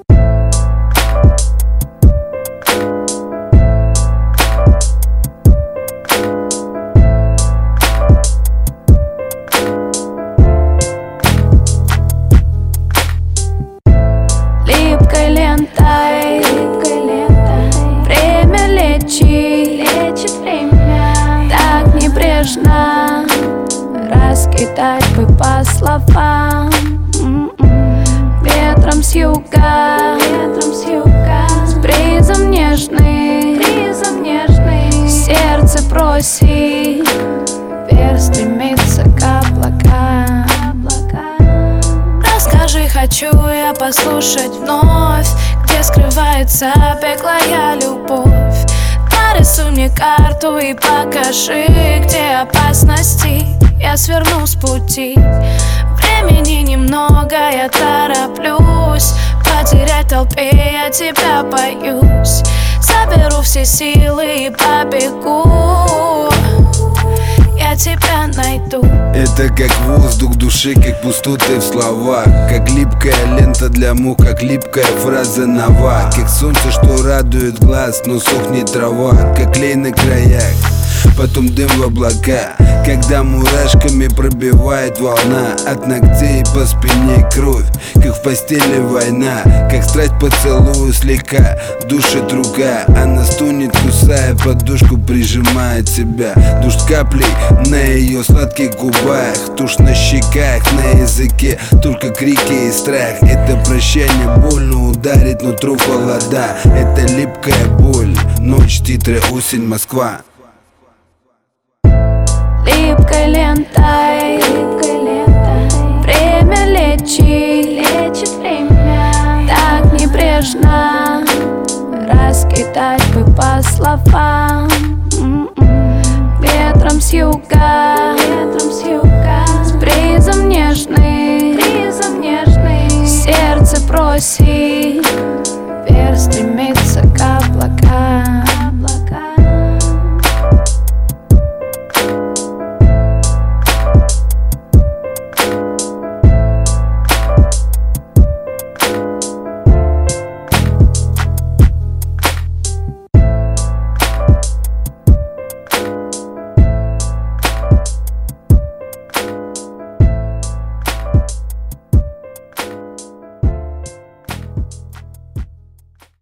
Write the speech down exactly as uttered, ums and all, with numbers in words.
Липкой лентой, липкой лентой время лечит, лечит время. Так небрежно раскидать бы по словам. Ветром с юга, ветром с юга, с бризом нежный, бризом нежный. Сердце просит, вверх стремится к облакам. Расскажи, хочу я послушать вновь, где скрывается беглая любовь. Нарисуй мне карту и покажи, где опасности я сверну с пути. Времени немного, я тороплюсь, потерять в толпе я тебя боюсь. Соберу все силы и побегу, я тебя найду. Это как воздух души, как пустоты в словах, как липкая лента для мух, как липкая фраза нова. Как солнце, что радует глаз, но сохнет трава, как клей на краях, потом дым в облака. Когда мурашками пробивает волна, от ногтей по спине кровь, как в постели война. Как страсть поцелую слегка душит рука, она стонет, кусая подушку, прижимает себя. Дождь каплей на ее сладких губах, тушь на щеках, на языке только крики и страх. Это прощание больно ударит нутро холода. Это липкая боль, ночь, титры, осень, Москва. Липкой лентой, липкой лентой время лечит, лечит время. Так небрежно раскидать бы по словам. Ветром с юга,